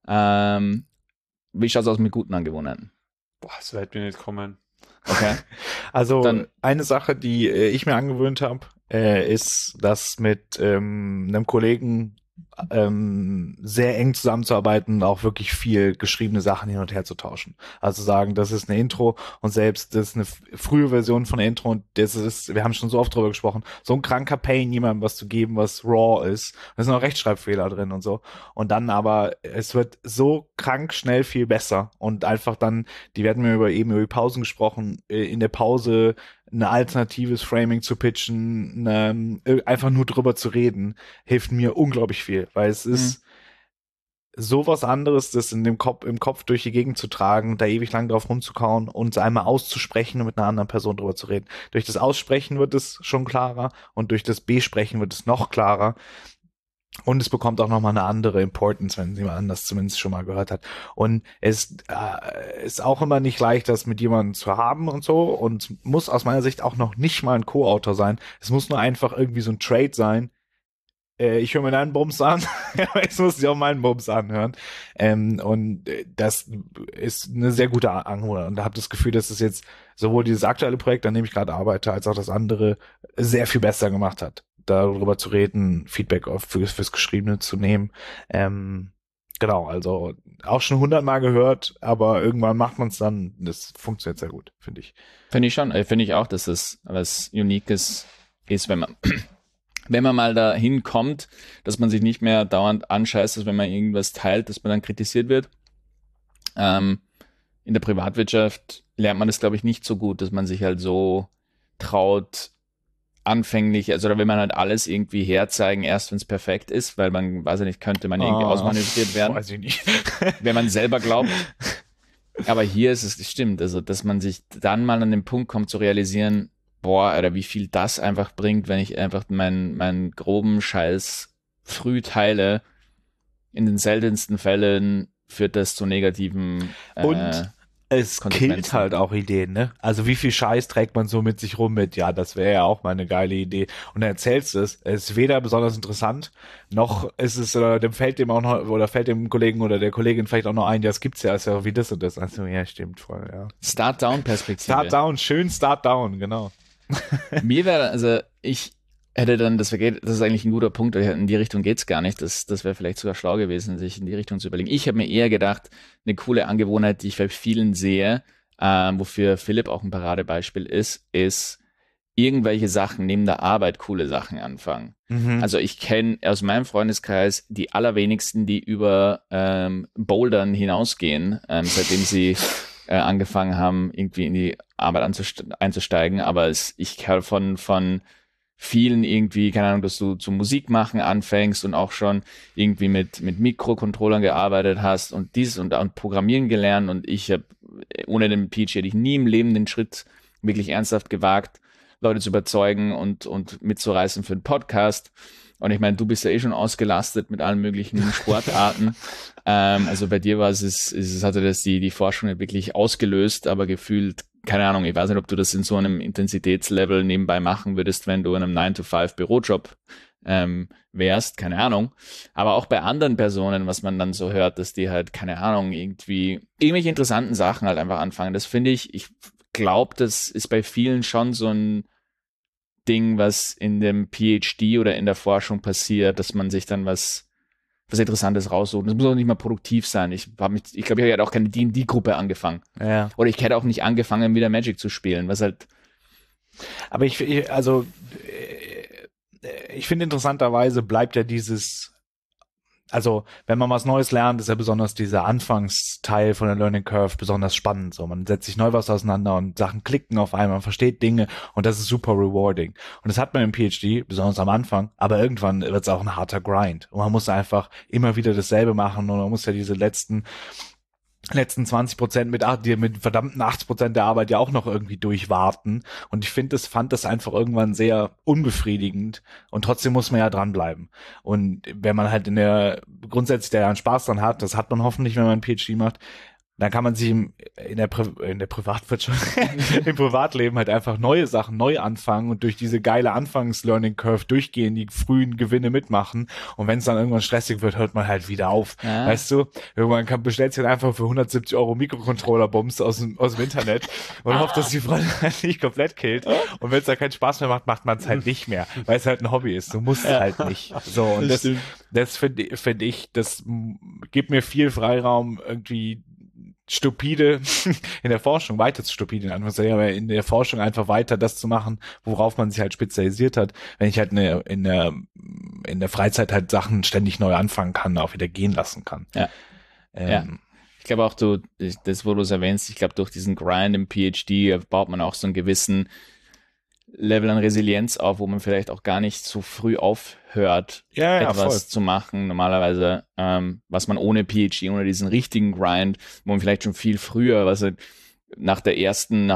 Wie schaut es aus mit guten Angewohnheiten? Boah, so weit bin ich nicht kommen. Okay. Also dann, eine Sache, die ich mir angewöhnt habe, ist, das mit einem Kollegen sehr eng zusammenzuarbeiten, auch wirklich viel geschriebene Sachen hin und her zu tauschen. Also sagen, das ist eine Intro und selbst das ist eine frühe Version von der Intro und das ist, wir haben schon so oft drüber gesprochen, so ein kranker Pain, jemandem was zu geben, was raw ist. Da sind auch Rechtschreibfehler drin und so. Und dann aber, es wird so krank schnell viel besser und einfach dann, die werden mir über die Pausen gesprochen, in der Pause ein alternatives Framing zu pitchen, einfach nur drüber zu reden, hilft mir unglaublich viel, weil es ist sowas anderes, das im Kopf durch die Gegend zu tragen, da ewig lang drauf rumzukauen und es einmal auszusprechen und mit einer anderen Person drüber zu reden. Durch das Aussprechen wird es schon klarer und durch das Besprechen wird es noch klarer. Und es bekommt auch nochmal eine andere Importance, wenn jemand anders zumindest schon mal gehört hat. Und es ist auch immer nicht leicht, das mit jemandem zu haben und so. Und muss aus meiner Sicht auch noch nicht mal ein Co-Autor sein. Es muss nur einfach irgendwie so ein Trade sein. Ich höre mir deinen Bums an, jetzt muss ich auch meinen Bums anhören. Und das ist eine sehr gute Angewohnheit. Und da habe das Gefühl, dass es jetzt sowohl dieses aktuelle Projekt, an dem ich gerade arbeite, als auch das andere sehr viel besser gemacht hat. Darüber zu reden, Feedback fürs Geschriebene zu nehmen. Genau, also auch schon 100-mal gehört, aber irgendwann macht man es dann, das funktioniert sehr gut, finde ich. Finde ich schon, finde ich auch, dass es was Uniques ist, wenn man mal dahin kommt, dass man sich nicht mehr dauernd anscheißt, dass wenn man irgendwas teilt, dass man dann kritisiert wird. In der Privatwirtschaft lernt man das, glaube ich, nicht so gut, dass man sich halt so traut, anfänglich, also da will man halt alles irgendwie herzeigen, erst wenn es perfekt ist, weil man, weiß ich nicht, könnte man irgendwie ausmanövriert werden. Weiß ich nicht. Wenn man selber glaubt. Aber hier ist es, stimmt, also dass man sich dann mal an den Punkt kommt zu realisieren, boah, Alter, wie viel das einfach bringt, wenn ich einfach meinen groben Scheiß früh teile. In den seltensten Fällen führt das zu negativen und es killt halt auch Ideen, ne? Also wie viel Scheiß trägt man so mit sich rum mit, ja, das wäre ja auch mal eine geile Idee. Und dann erzählst du es, es ist weder besonders interessant, noch ist es, dem fällt dem auch noch, oder fällt dem Kollegen oder der Kollegin vielleicht auch noch ein, ja, es gibt's ja, ist ja wie das und das. Also ja, stimmt voll, ja. Start-Down-Perspektive. Start-Down, schön Start-Down, genau. Mir wäre, also ich hätte dann, das ist eigentlich ein guter Punkt, in die Richtung geht's gar nicht, das wäre vielleicht sogar schlau gewesen, sich in die Richtung zu überlegen. Ich habe mir eher gedacht, eine coole Angewohnheit, die ich bei vielen sehe, wofür Philipp auch ein Paradebeispiel ist irgendwelche Sachen neben der Arbeit coole Sachen anfangen. Mhm. Also ich kenne aus meinem Freundeskreis die allerwenigsten, die über Bouldern hinausgehen, seitdem sie angefangen haben, irgendwie in die Arbeit einzusteigen, aber ich höre von vielen irgendwie, keine Ahnung, dass du zum Musik machen anfängst und auch schon irgendwie mit Mikrocontrollern gearbeitet hast und dies und Programmieren gelernt und ich habe, ohne den PhD hätte ich nie im Leben den Schritt wirklich ernsthaft gewagt, Leute zu überzeugen und mitzureißen für einen Podcast. Und ich meine, du bist ja eh schon ausgelastet mit allen möglichen Sportarten. Also bei dir hatte das die Forschung nicht wirklich ausgelöst, aber gefühlt, keine Ahnung, ich weiß nicht, ob du das in so einem Intensitätslevel nebenbei machen würdest, wenn du in einem 9-to-5 Bürojob wärst, keine Ahnung. Aber auch bei anderen Personen, was man dann so hört, dass die halt, keine Ahnung, irgendwelche interessanten Sachen halt einfach anfangen. Das finde ich glaube, das ist bei vielen schon so ein Ding, was in dem PhD oder in der Forschung passiert, dass man sich dann was Interessantes raussucht. Das muss auch nicht mal produktiv sein. Ich glaube, ich hätte auch keine D&D-Gruppe angefangen. Ja. Oder ich hätte auch nicht angefangen, wieder Magic zu spielen, was halt. Aber ich finde interessanterweise bleibt ja dieses, also wenn man was Neues lernt, ist ja besonders dieser Anfangsteil von der Learning Curve besonders spannend. So, man setzt sich neu was auseinander und Sachen klicken auf einmal, man versteht Dinge und das ist super rewarding. Und das hat man im PhD, besonders am Anfang, aber irgendwann wird es auch ein harter Grind. Und man muss einfach immer wieder dasselbe machen und man muss ja diese letzten 20% mit verdammten 80% der Arbeit ja auch noch irgendwie durchwarten. Und ich fand das einfach irgendwann sehr unbefriedigend. Und trotzdem muss man ja dranbleiben. Und wenn man halt grundsätzlich da ja einen Spaß dran hat, das hat man hoffentlich, wenn man einen PhD macht, dann kann man sich in der Privatwirtschaft, im Privatleben halt einfach neue Sachen neu anfangen und durch diese geile Anfangs-Learning-Curve durchgehen, die frühen Gewinne mitmachen. Und wenn es dann irgendwann stressig wird, hört man halt wieder auf. Ja. Weißt du? Irgendwann bestellt sich halt einfach für 170 € Mikrocontroller-Bums aus dem Internet und hofft, dass die Freundin halt nicht komplett killt. Und wenn es da keinen Spaß mehr macht, macht man es halt nicht mehr, weil es halt ein Hobby ist. Du musst halt nicht. So, und das finde ich, das gibt mir viel Freiraum, irgendwie stupide in der Forschung, weiter zu stupide in Anführungszeichen, aber in der Forschung einfach weiter das zu machen, worauf man sich halt spezialisiert hat, wenn ich halt in der Freizeit halt Sachen ständig neu anfangen kann, auch wieder gehen lassen kann. Ja. Ich glaube auch, das, wo du es erwähnst, ich glaube, durch diesen Grind im PhD baut man auch so einen gewissen Level an Resilienz auf, wo man vielleicht auch gar nicht so früh aufhört, etwas zu machen. Normalerweise, was man ohne PhD, ohne diesen richtigen Grind, wo man vielleicht schon viel früher, nach der ersten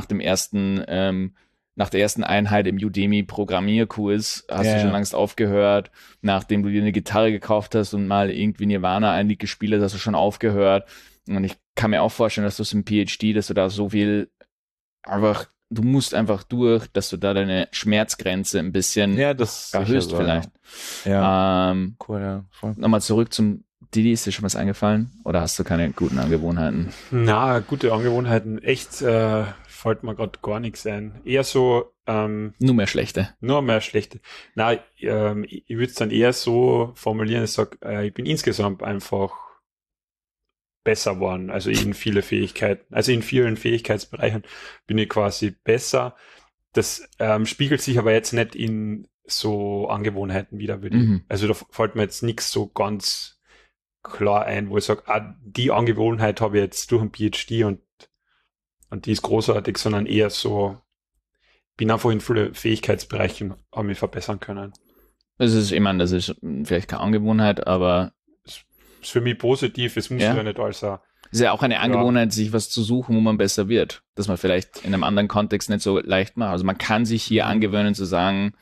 Einheit im Udemy Programmierkurs hast du schon längst aufgehört. Nachdem du dir eine Gitarre gekauft hast und mal irgendwie Nirvana ein Lied gespielt hast, hast du schon aufgehört. Und ich kann mir auch vorstellen, dass du es im PhD, dass du da so viel du musst einfach durch, dass du da deine Schmerzgrenze ein bisschen erhöhst vielleicht. Ja. Cool, ja. Voll. Nochmal zurück zum Didi, ist dir schon was eingefallen? Oder hast du keine guten Angewohnheiten? Na, gute Angewohnheiten, echt fällt mir gerade gar nichts ein. Eher so nur mehr schlechte. Na, ich würde es dann eher so formulieren, ich sage, ich bin insgesamt einfach besser worden, also in vielen Fähigkeitsbereichen bin ich quasi besser. Das spiegelt sich aber jetzt nicht in so Angewohnheiten wieder. Also da fällt mir jetzt nichts so ganz klar ein, wo ich sage, die Angewohnheit habe ich jetzt durch ein PhD und die ist großartig, sondern eher so, bin einfach in vielen Fähigkeitsbereichen, habe mich verbessern können. Das ist vielleicht keine Angewohnheit, aber ist für mich positiv, es muss ja nicht alles ist ja auch eine Angewohnheit, sich was zu suchen, wo man besser wird. Dass man vielleicht in einem anderen Kontext nicht so leicht macht. Also man kann sich hier angewöhnen zu sagen,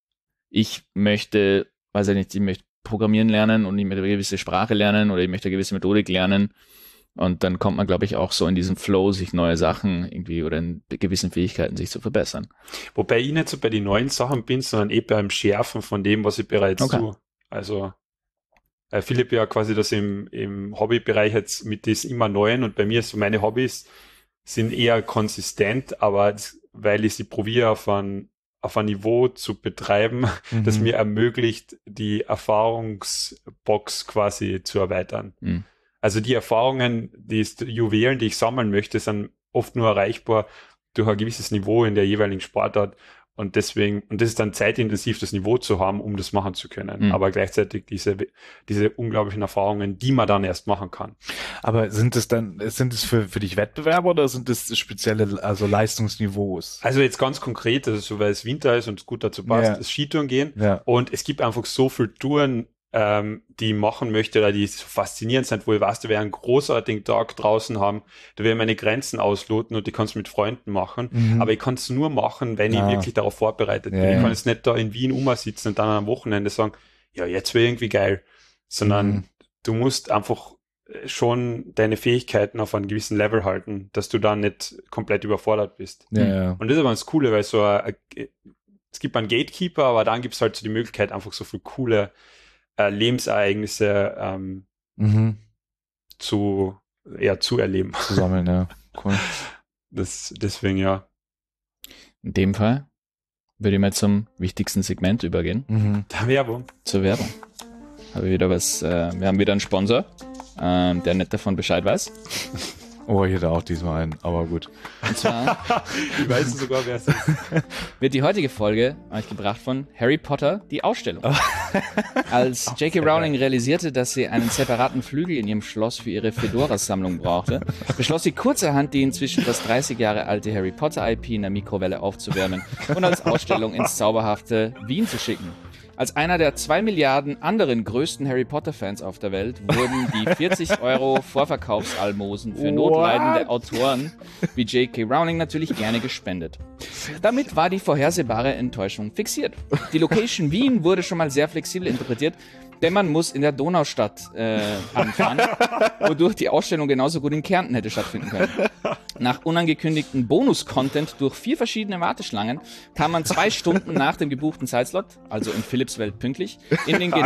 ich möchte programmieren lernen und ich möchte eine gewisse Sprache lernen oder ich möchte eine gewisse Methodik lernen. Und dann kommt man, glaube ich, auch so in diesen Flow, sich neue Sachen irgendwie oder in gewissen Fähigkeiten sich zu verbessern. Wobei ich nicht so bei den neuen Sachen bin, sondern beim Schärfen von dem, was ich bereits tue. Also Philipp ja quasi das im Hobbybereich jetzt mit diesem immer Neuen und bei mir so meine Hobbys sind eher konsistent, aber weil ich sie probiere auf ein Niveau zu betreiben, das mir ermöglicht, die Erfahrungsbox quasi zu erweitern. Also die Erfahrungen, die Juwelen, die ich sammeln möchte, sind oft nur erreichbar durch ein gewisses Niveau in der jeweiligen Sportart. Und deswegen, und das ist dann zeitintensiv, das Niveau zu haben, um das machen zu können. Aber gleichzeitig diese unglaublichen Erfahrungen, die man dann erst machen kann. Aber sind es für dich Wettbewerbe oder sind es spezielle, also Leistungsniveaus? Also jetzt ganz konkret, also so, weil es Winter ist und es gut dazu passt, das Skitouren gehen. Ja. Und es gibt einfach so viele Touren, die ich machen möchte, oder die so faszinierend sind, wo ich weiß, da werde einen großartigen Tag draußen haben, da werde ich meine Grenzen ausloten und ich kann es mit Freunden machen, aber ich kann es nur machen, wenn ich wirklich darauf vorbereitet bin. Ich kann jetzt nicht da in Wien sitzen und dann am Wochenende sagen, ja, jetzt wäre irgendwie geil, sondern du musst einfach schon deine Fähigkeiten auf einem gewissen Level halten, dass du dann nicht komplett überfordert bist. Ja. Und das ist aber das Coole, weil es gibt einen Gatekeeper, aber dann gibt es halt so die Möglichkeit, einfach so viele coole Lebensereignisse zu erleben. Zu sammeln, ja. Cool. Deswegen, ja. In dem Fall würde ich mal zum wichtigsten Segment übergehen. Der Werbung. Zur Werbung. Wir haben wieder einen Sponsor, der nicht davon Bescheid weiß. Oh, ich hätte auch diesmal einen, aber gut. Und zwar ich weiß sogar, wer es ist. wird die heutige Folge euch gebracht von Harry Potter, die Ausstellung. Als J.K. Rowling realisierte, dass sie einen separaten Flügel in ihrem Schloss für ihre Fedora-Sammlung brauchte, beschloss sie kurzerhand, die inzwischen fast 30 Jahre alte Harry Potter-IP in der Mikrowelle aufzuwärmen und als Ausstellung ins zauberhafte Wien zu schicken. Als einer der 2 Milliarden anderen größten Harry Potter-Fans auf der Welt wurden die 40 € Vorverkaufsalmosen für notleidende Autoren wie J.K. Rowling natürlich gerne gespendet. Damit war die vorhersehbare Enttäuschung fixiert. Die Location Wien wurde schon mal sehr flexibel interpretiert, denn man muss in der Donaustadt anfahren, wodurch die Ausstellung genauso gut in Kärnten hätte stattfinden können. Nach unangekündigten Bonus-Content durch 4 verschiedene Warteschlangen kam man 2 Stunden nach dem gebuchten Zeitslot, also in Philippswelt pünktlich, in den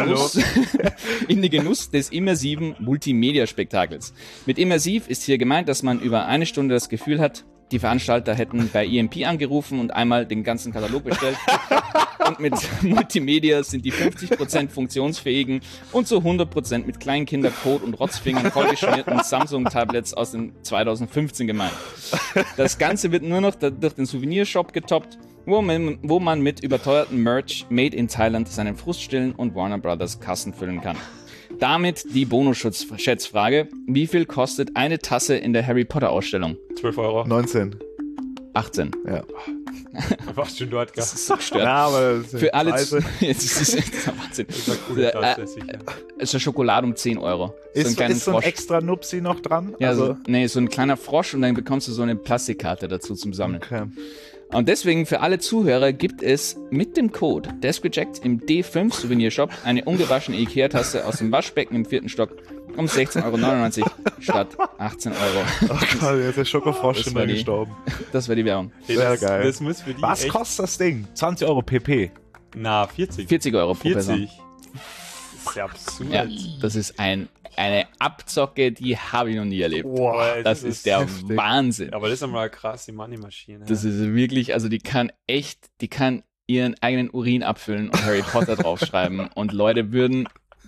Genuss des immersiven Multimedia-Spektakels. Mit immersiv ist hier gemeint, dass man über 1 Stunde das Gefühl hat, die Veranstalter hätten bei EMP angerufen und einmal den ganzen Katalog bestellt. Und mit Multimedia sind die 50% funktionsfähigen und zu 100% mit Kleinkinder-Code und Rotzfingern vollgeschmierten Samsung-Tablets aus dem 2015 gemeint. Das Ganze wird nur noch durch den Souvenirshop getoppt, wo man mit überteuerten Merch made in Thailand seinen Frust stillen und Warner Brothers Kassen füllen kann. Damit die Bonus-Schätzfrage. Wie viel kostet eine Tasse in der Harry Potter Ausstellung? 12 €. 19. 18. Ja. Warst schon dort, gell? Das ist so gestört. Ja, aber das für alle Preise. das ist Wahnsinn. Das ist eine coole Tasse, sicher. Es ist eine Schokolade um 10 €. Ist so ein extra Nupsi noch dran? Ja, so ein kleiner Frosch und dann bekommst du so eine Plastikkarte dazu zum Sammeln. Okay. Und deswegen für alle Zuhörer gibt es mit dem Code DeskReject im D5 Souvenirshop eine ungewaschene Ikea-Tasse aus dem Waschbecken im 4. Stock um 16,99 € statt 18 €. Oh Gott, jetzt ist der Schokofrosch schon mal gestorben. Das war die Werbung. Sehr geil. Das muss für die Was kostet das Ding? 20 € pp. Na, 40. 40 € pro Person. 40. Das ist ja absurd. Ja, das ist eine Abzocke, die habe ich noch nie erlebt. Boah, das ist der heftig. Wahnsinn. Aber das ist einmal eine krasse Money-Maschine. Das ist wirklich, also die kann ihren eigenen Urin abfüllen und Harry Potter draufschreiben und Leute würden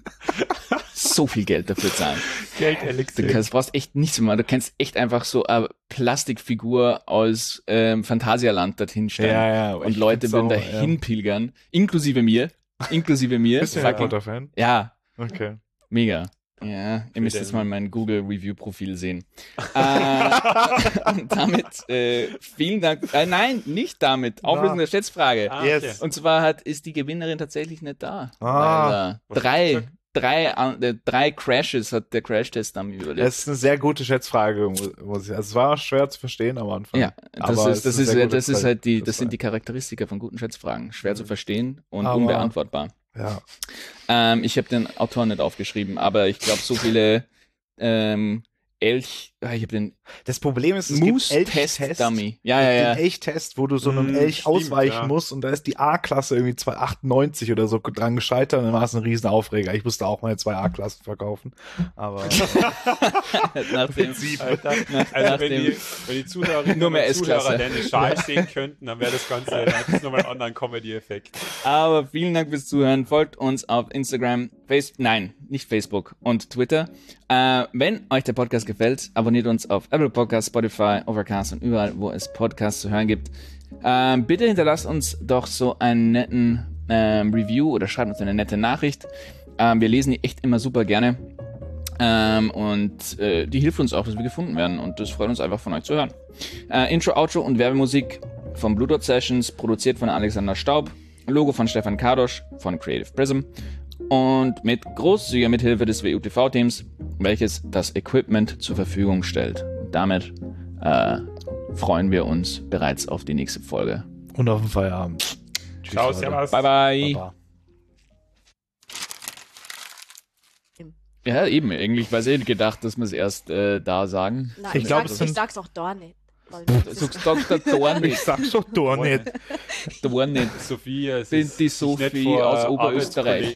so viel Geld dafür zahlen. Geldelixier. Du brauchst echt nichts mehr. Du kannst echt einfach so eine Plastikfigur aus Phantasialand dorthin stellen. Ja, und Leute würden dahin pilgern, inklusive mir. Bist du Harry Potter-Fan? Ja. Okay. Mega. Ja, ihr müsst jetzt mal mein Google-Review-Profil sehen. Und damit vielen Dank. Nein, nicht damit. Auflösung der Schätzfrage. Yes. Und zwar ist die Gewinnerin tatsächlich nicht da. Drei Crashes hat der Crash-Test damit überlebt. Das ist eine sehr gute Schätzfrage, muss ich. Also es war schwer zu verstehen am Anfang. Ja, das sind die Charakteristika von guten Schätzfragen. Schwer zu verstehen und unbeantwortbar. Ja. Ich habe den Autor nicht aufgeschrieben, aber ich glaube, so viele Das Problem ist, es Moose gibt Elch-Test-Dummy. Den Elch-Test, wo du so einem Elch ausweichen musst und da ist die A-Klasse irgendwie 2,98 oder so dran gescheitert und dann war es ein riesen Aufreger. Ich musste auch meine 2 A-Klassen verkaufen. Aber wenn die Zuhörerinnen und Zuhörer deine Schal sehen könnten, dann wäre das Ganze nochmal einen anderen Comedy-Effekt. Aber vielen Dank fürs Zuhören. Folgt uns auf Instagram, nicht Facebook und Twitter. Wenn euch der Podcast gefällt, abonniert uns auf Apple Podcasts, Spotify, Overcast und überall, wo es Podcasts zu hören gibt. Bitte hinterlasst uns doch so einen netten Review oder schreibt uns eine nette Nachricht. Wir lesen die echt immer super gerne. Und die hilft uns auch, dass wir gefunden werden. Und das freut uns einfach, von euch zu hören. Intro, Outro und Werbemusik von Blue Dot Sessions, produziert von Alexander Staub. Logo von Stefan Kardosch von Creative Prism. Und mit großzügiger Mithilfe des WUTV-Teams, welches das Equipment zur Verfügung stellt. Und damit freuen wir uns bereits auf die nächste Folge. Und auf den Feierabend. Ciao, servus. Bye, bye. Baba. Ja, eben. Eigentlich war es gedacht, dass wir es erst da sagen. Nein, Ich glaub, ich sag's auch da nicht. Du sagst Dr. Dornit. Ich sag's doch nicht. Dornit. Sophie, Die Sophie aus Oberösterreich.